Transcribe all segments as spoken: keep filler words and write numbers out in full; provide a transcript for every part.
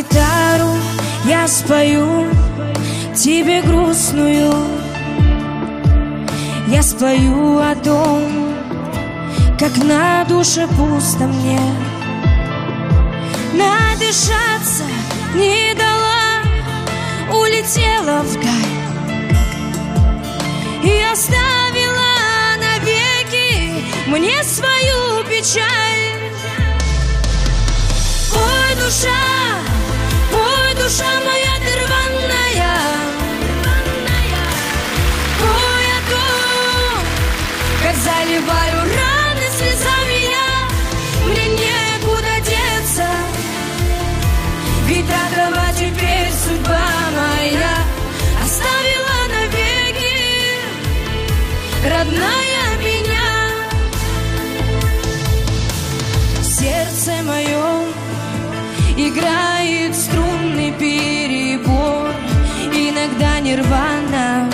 гитару я спою тебе грустную. Я спою о том, как на душе пусто мне. Надышаться не дала, улетела вдаль и оставила навеки мне свою печаль. Ой, душа, ой, душа моя ты рваная, ой, о том, как заливаю раны слезами я, мне некуда деться, ведь такова теперь судьба моя. Оставила навеки родная меня. Сердце мое играет струнный перебор, иногда нирвана.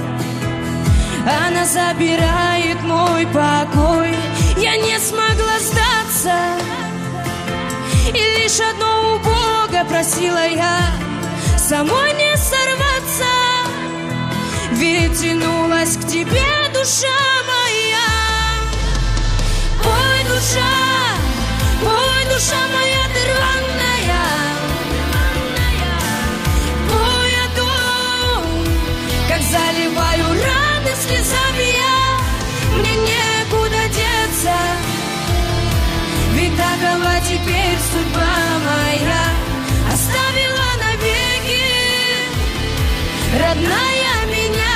Она забирает мой покой. Я не смогла сдаться, и лишь одно у Бога просила я, самой не сорваться, ведь тянулась к тебе душа моя. Ой, душа, ой, душа моя ты рваная, ой, о том, как заливаю раны слезами я, мне некуда деться, ведь такова теперь судьба моя. Оставила навеки родная меня.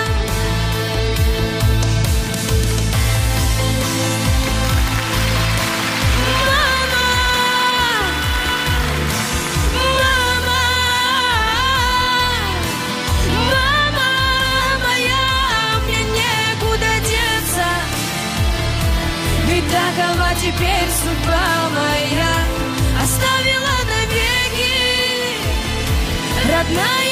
Такова теперь судьба моя. Оставила навеки родная.